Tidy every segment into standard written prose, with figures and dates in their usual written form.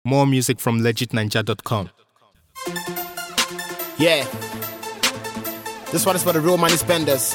More music from legitninja.com. Yeah. This one is for the real money spenders.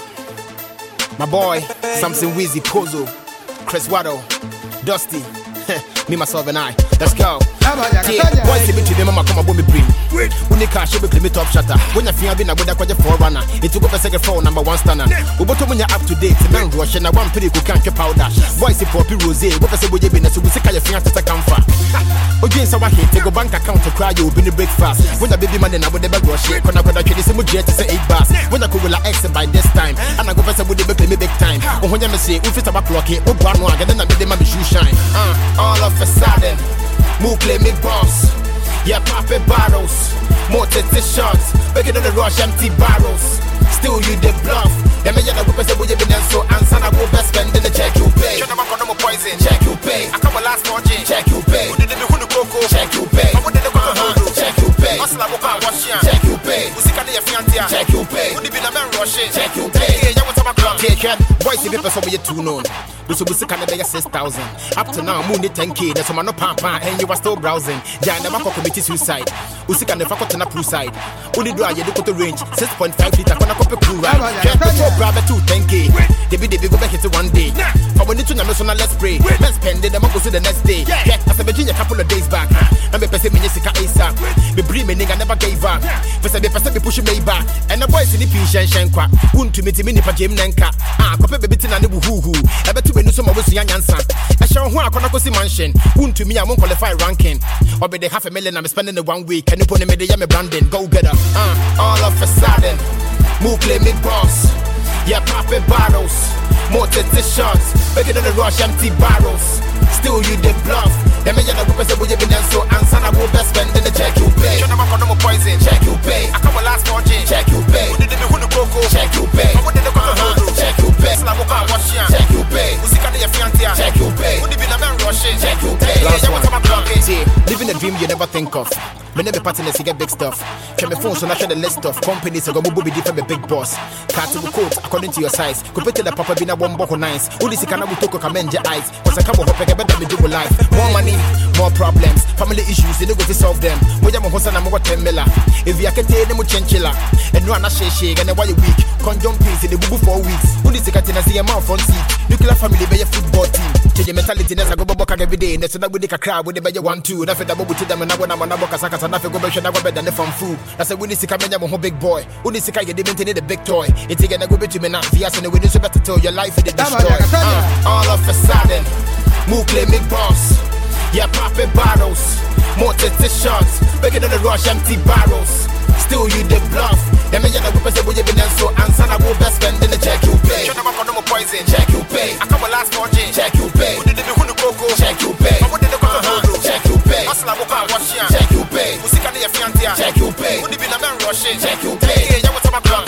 My boy, Samson Weezy, Pozo, Chris Waddle, Dusty, me, myself, and I. Let's go. Yeah, boys, if you remember, come on, me bring. When you cash, you be me top shutter. When you feel been a good forerunner, it took up a second phone, number one stunner. But when you're up to date, the man rush and I want pretty good can't keep powder. Boys, if poppy rose, what I say, would you be so we see how your fingers to come for. Again, so I hate to go bank account to cry, you be the breakfast. When the baby man and I would never rush it, when I could actually say, jet to say 8 bars. When I could exit by this time, and I go for some would be me big time. Or when you say, if it's about clock it, oh, one and then I made them shoe shine. All of a sudden, move play me boss. Yeah, poppin' bottles, more titty shots, making on the rush empty barrels. Still you the bluff. Them me yellow say we been so answer I go best spend in the check you pay. Shut up, I'm no poison. Check you pay. I come last fortune. Check you pay. Who did me who the coco? Check you pay. I would the coco. Check you pay. Hustle I walk wash ya. Check you pay. Who sick of the fiantia? Check you pay. Who did be the man rushing? Check you pay. Yeah, what's up clock? Take care. Boys, if you person we too known. We so we sick of the 6,000. Up to now, moon 10K. That's why no pampa and you are still browsing. Yeah, never commit suicide. We sick of the fuck on the pool side. Only do I get the range 6.5 liter. When I copy crew right. Get the top private 210K. They be go back into one day. But when you tune so now let's pray. Let's spend it, I'm go to the next day. Yeah, as a Virginia couple of days back. I'm a person in Jessica ASAP. Me bring me nigga never gave up. First I be pushing me back. And the boys in the piece and shankwa. Wouldn't to meet me nipa Jim Nanka. Copy baby tina ne woohoo. Ever to be no some of us young answer. I show who I can go see mansion. Wouldn't to me I won't qualify ranking. Or be the $500,000 I'm spending the 1 week. Can you put me the yummy branding? Go get her. All of a sudden. Move play me boss. Yeah, poppin' bottles, more titty shots, making on the rush empty barrels. Still you the bluff. Them me yellow say we been so answer I go best spend in the check you pay. Shut up, I'm no poison. Check you pay. I come last fortune. Check you pay. Who did me who the coco? Check you pay. I would the coco. Check you pay. Hustle I walk wash ya. Check you pay. Who sick of the fiantia? Check you pay. Who did be the man rushing? Check you pay. Yeah, what's up clock? See, living a dream you never think of. Me never partners to get big stuff. Check my phone so I share the list of companies I go move be different be big boss. Cut to quote according to your size. Compare to the papa be na one boko nice. Only see can I talk commend your eyes. Cause I come up better me do life. More money, more problems. Family issues, they don't go to solve them. When I'm a host and I'm 10 miller. If you can tell them a chinchilla. And no one shake and why you weak. Condom piece in the boo 4 weeks. Only see can see a mouth front seat. Nuclear family be a football team. Change your mentality, I go back every day. That's not with the crowd with the bay 1-2. That's the bubble to them and I want to box. And I go back and I go better than the fun food. That's a winning sick I'm a big boy. Only sick I get the big toy. It's again I go to me now. Yes, and the winning so better tell your life in the destroy. All of a sudden, move play me boss. Yeah, poppin' bottles, more titty shots, making on the rush empty barrels. Still you the bluff. Them me yellow say we been so answer I go best spend in the check you pay. Shut up, I'm no poison. Check you pay. I come last fortune. Check you pay. Who did me who the coco? Check you pay. I would the coco. Check you pay. Hustle I walk wash ya. Check you pay. Who sick of the fiantia? Check you pay. Who did be the man rushing? Check you pay. Yeah, what's up clock?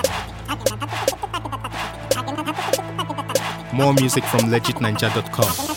More music from legitninja.com.